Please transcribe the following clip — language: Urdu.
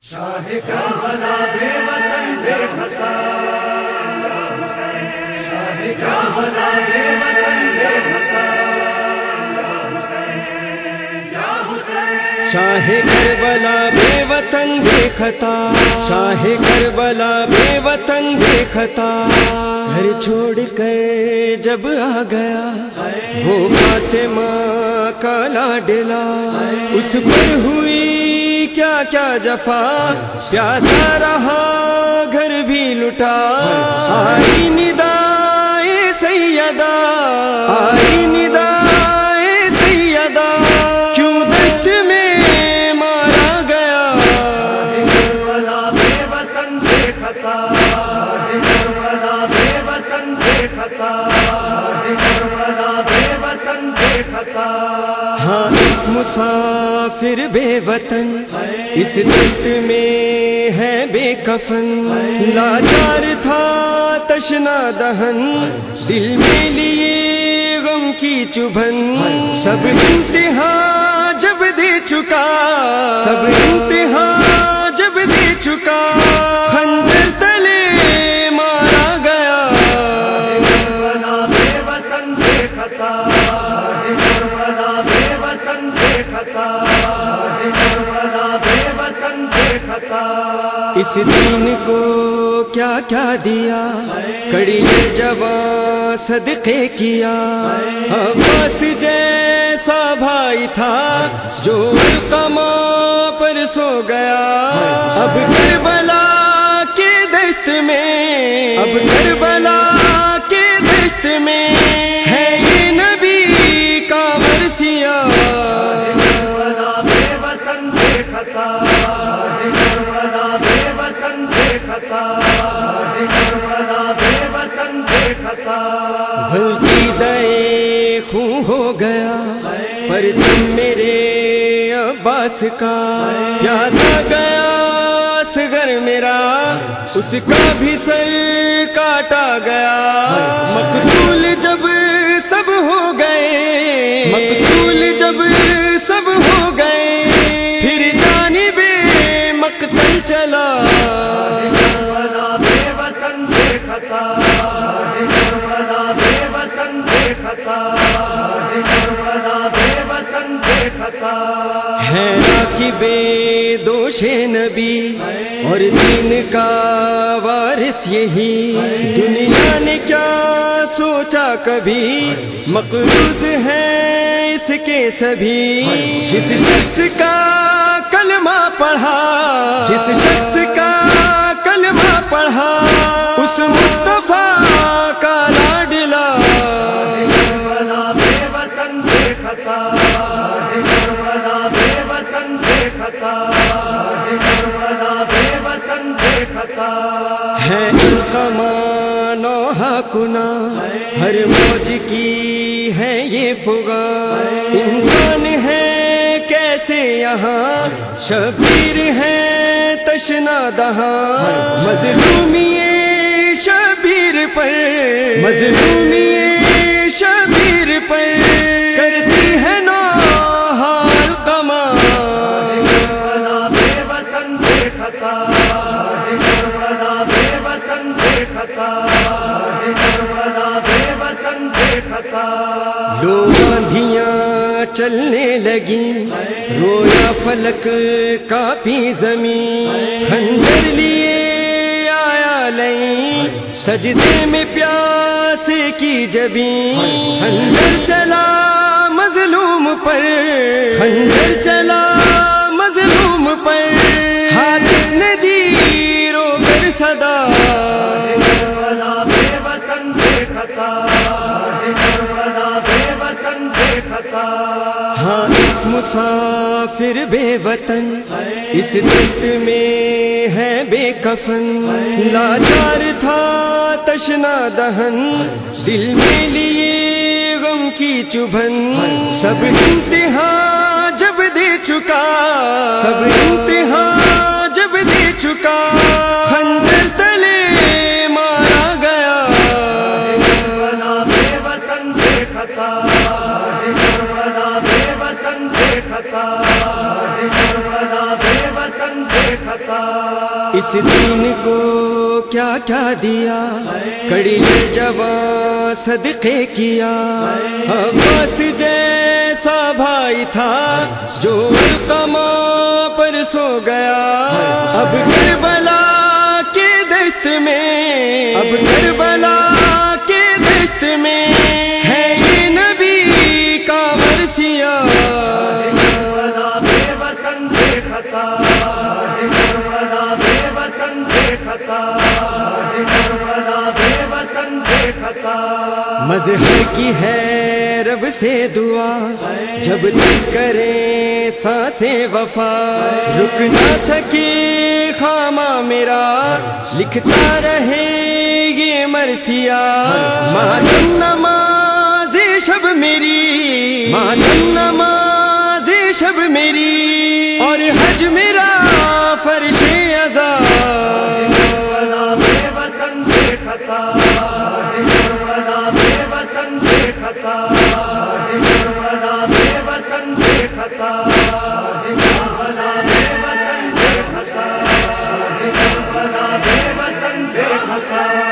شاہ کربلا بے وطن بے خطا، شاہ کربلا بے وطن بے خطا، شاہ کربلا بے وطن بے خطا، شاہ کربلا بے وطن بے خطا، گھر چھوڑ کر جب آ گیا وہ فاطمہ کا لاڈلا، اس پر ہوئی کیا کیا جفا، پیاسا رہا گھر بھی لٹا، آئی ندائے سیدہ، آئی ندائے سیدہ، کیوں دشت میں مارا گیا، کربلا بے وطن بے خطا، کربلا بے وطن بے خطا، کربلا بے وطن بے خطا۔ ہاں ایک مسافر بے وطن اس دشت میں ہے بے کفن، لاچار تھا تشنا دہن، دل میں لیے غم کی چبھن، سب انتہا جب دے چکا، سب انتہا جب دے چکا، خنجر تلے مارا گیا، کربلا بے وطن بے خطا، کربلا بے وطن بے خطا، کربلا بے وطن بے خطا۔ اس دین کو کیا کیا دیا، کڑی جوان صدقے کیا، عباس جیسا بھائی تھا جو علقمہ پر سو گیا، اب کربلا کے دشت میں، اب کربلا کے دشت میں ہے یہ نبی کا مرثیہ، کربلا بے وطن بے خطا، کربلا بے وطن بے خطا، کربلا بے وطن بے خطا۔ بھلتی دے خون ہو گیا پر تم میرے عباس کا، یاد آ گیا اصغر میرا، اس کا بھی سر کاٹا گیا، مقتول جب سب ہو گئے، مقتول جب سب ہو گئے، پھر جانب مقتل چلا، کربلا بے وطن بے خطا، کربلا بے وطن بے خطا، کربلا بے وطن بے خطا۔ ہے کہ بے دوش نبی اور دین کا وارث یہی، دنیا نے کیا سوچا کبھی، مقروض ہے اس کے سبھی، جس شخص کا کلمہ پڑھا، جس شخص کا کلمہ پڑھا، اس مصطفیٰ کا لاڈلا، کربلا بے وطن بے خطا، کربلا بے وطن بے خطا، کربلا بے وطن بے خطا۔ ہے کمان و کنا، ہر موج کی ہے یہ فغا، انسان ہے کیسے یہاں، شبیر ہے تشنا دہاں، مظلومی شبیر پر، مظلومی شبیر پر کرتی ہے نوحال کمان، کربلا بے وطن بے خطا، کربلا بے وطن بے خطا، کربلا بے وطن بے خطا۔ لو آندھیاں چلنے لگیں، رویا فلک کاپی زمین، خنجر لیے آیا لیں، سجدے میں پیاس کی جبیں، خنجر چلا مظلوم پر، خنجر چلا مظلوم پر، ہاتھ ندی رو کر صدا، کربلا بے وطن بے خطا، کربلا بے وطن بے خطا۔ ہاں ایک مسافر بے وطن اس دشت میں ہے بے کفن، لاچار تھا تشنا دہن، دل میں لیے غم کی چبھن، سب انتہا جب دے چکا، سب انتہا جب دے چکا، خنجر تلے مارا گیا، کربلا بے وطن بے خطا، کربلا بے وطن بے خطا، کربلا بے وطن بے خطا۔ خطا اس دین کو کیا کیا دیا کڑی جوان صدقے کیا عباس جیسا بھائی تھا جو کما پر سو گیا اب کربلا کے دست میں اب کربلا کے دست میں ہے یہ نبی کا مرثیہ کربلا بے وطن بے خطا کربلا بے وطن بے خطا کربلا بے وطن بے خطا مظہر کی ہے رب سے دعا جب تک کرے سانسیں وفا رک نہ سکے خامہ میرا لکھتا رہے یہ مرثیہ ماتم نماز شب میری ماتم نماز شب میری اور حج میرا فرش ادا کربلا بے وطن بے خطا کربلا بے وطن بے خطا کربلا بے وطن بے خطا کربلا بے وطن بے خطا کربلا بے وطن بے خطا